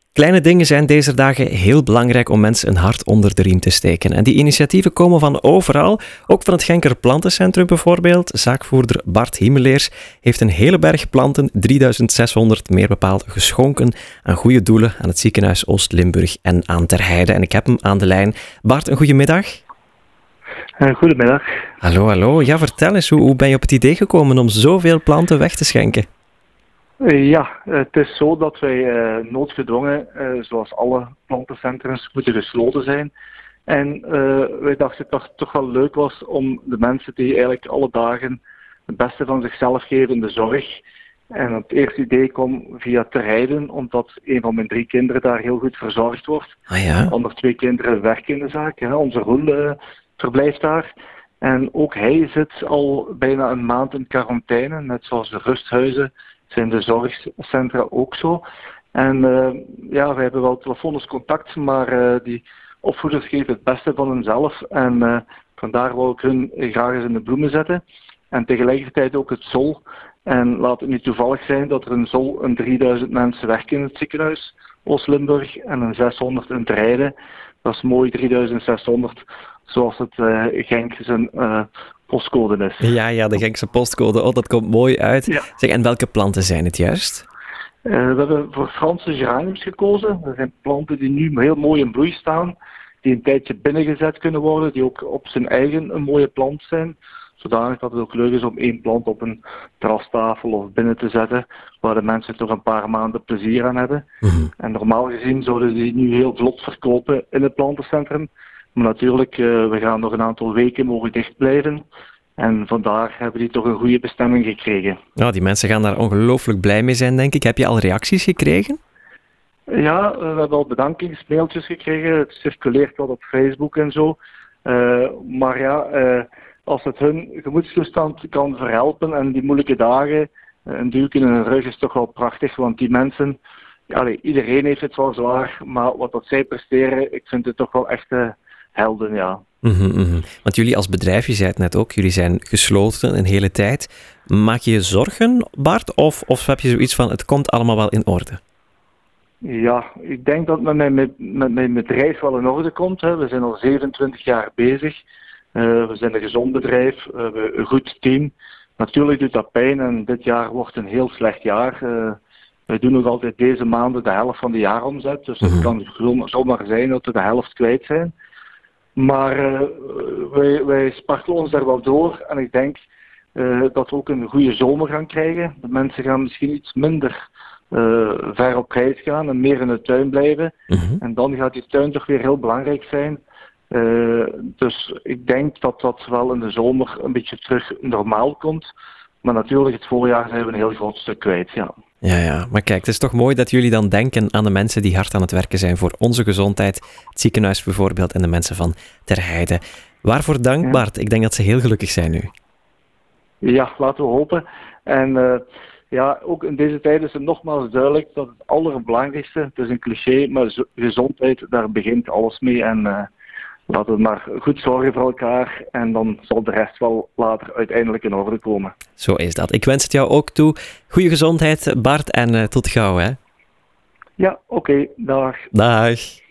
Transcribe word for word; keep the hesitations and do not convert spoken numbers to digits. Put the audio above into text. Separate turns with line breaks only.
Kleine dingen zijn deze dagen heel belangrijk om mensen een hart onder de riem te steken. En die initiatieven komen van overal, ook van het Genker Plantencentrum bijvoorbeeld. Zaakvoerder Bart Himmeleers heeft een hele berg planten, drieduizend zeshonderd meer bepaald, geschonken aan goede doelen aan het ziekenhuis Oost-Limburg en aan Terheide. En ik heb hem aan de lijn. Bart, een goede middag.
Uh, goedemiddag.
Hallo, hallo. Ja, vertel eens, hoe, hoe ben je op het idee gekomen om zoveel planten weg te schenken?
Uh, ja, uh, het is zo dat wij uh, noodgedwongen, uh, zoals alle plantencentrums, moeten gesloten zijn. En uh, wij dachten dat het toch wel leuk was om de mensen die eigenlijk alle dagen het beste van zichzelf geven in de zorg. En het eerste idee kwam via Terheide, omdat een van mijn drie kinderen daar heel goed verzorgd wordt.
Ah ja?
De andere twee kinderen werken in de zaak. Hè. Onze Roel uh, verblijft daar. En ook hij zit al bijna een maand in quarantaine, net zoals de rusthuizen. Zijn de zorgcentra ook zo. En uh, ja, wij hebben wel telefonisch contact, maar uh, die opvoeders geven het beste van hunzelf. En uh, vandaar wil ik hun graag eens in de bloemen zetten. En tegelijkertijd ook het Z O L. En laat het niet toevallig zijn dat er een Z O L een drieduizend mensen werken in het ziekenhuis Oost-Limburg en een zeshonderd in Terheide. Dat is mooi, drieduizend zeshonderd, zoals het uh, Genk zijn uh, postcode is.
Ja, ja, de Genkse postcode. Oh, dat komt mooi uit.
Ja.
Zeg, en welke planten zijn het juist?
Uh, we hebben voor Franse geraniums gekozen. Dat zijn planten die nu heel mooi in bloei staan, die een tijdje binnengezet kunnen worden, die ook op zijn eigen een mooie plant zijn, zodanig dat het ook leuk is om één plant op een terrastafel of binnen te zetten, waar de mensen toch een paar maanden plezier aan hebben. Mm-hmm. En normaal gezien zouden die nu heel vlot verkopen in het plantencentrum. Maar natuurlijk, uh, we gaan nog een aantal weken mogen dicht blijven. En vandaar hebben die toch een goede bestemming gekregen.
Nou, die mensen gaan daar ongelooflijk blij mee zijn, denk ik. Heb je al reacties gekregen?
Ja, we hebben al bedankingsmailtjes gekregen. Het circuleert wat op Facebook en zo. Uh, maar ja, uh, als het hun gemoedstoestand kan verhelpen en die moeilijke dagen, een duwke in hun rug is toch wel prachtig. Want die mensen, ja, allee, iedereen heeft het wel zwaar. Maar wat dat zij presteren, ik vind het toch wel echt uh, helden, ja.
Mm-hmm, mm-hmm. Want jullie als bedrijf, je zei het net ook, jullie zijn gesloten een hele tijd. Maak je je zorgen, Bart? Of, of heb je zoiets van, het komt allemaal wel in orde?
Ja, ik denk dat het met mijn, met mijn bedrijf wel in orde komt. Hè. We zijn al zevenentwintig jaar bezig. Uh, we zijn een gezond bedrijf. Uh, we hebben een goed team. Natuurlijk doet dat pijn en dit jaar wordt een heel slecht jaar. Uh, wij doen nog altijd deze maanden de helft van de jaaromzet. Dus het kan zomaar zijn dat we de helft kwijt zijn. Maar uh, wij, wij spartelen ons daar wel door en ik denk uh, dat we ook een goede zomer gaan krijgen. De mensen gaan misschien iets minder uh, ver op reis gaan en meer in de tuin blijven. Uh-huh. En dan gaat die tuin toch weer heel belangrijk zijn. Uh, dus ik denk dat dat wel in de zomer een beetje terug normaal komt. Maar natuurlijk, het voorjaar zijn we een heel groot stuk kwijt, ja.
Ja, ja, maar kijk, het is toch mooi dat jullie dan denken aan de mensen die hard aan het werken zijn voor onze gezondheid. Het ziekenhuis bijvoorbeeld en de mensen van Terheide. Waarvoor dank, ja. Bart. Ik denk dat ze heel gelukkig zijn nu.
Ja, laten we hopen. En uh, ja, ook in deze tijd is het nogmaals duidelijk dat het allerbelangrijkste, het is een cliché, maar gezondheid, daar begint alles mee. En uh, laten we maar goed zorgen voor elkaar en dan zal de rest wel later uiteindelijk in orde komen.
Zo is dat. Ik wens het jou ook toe. Goeie gezondheid, Bart, en uh, tot gauw, hè?
Ja, oké. Okay, dag.
Dag.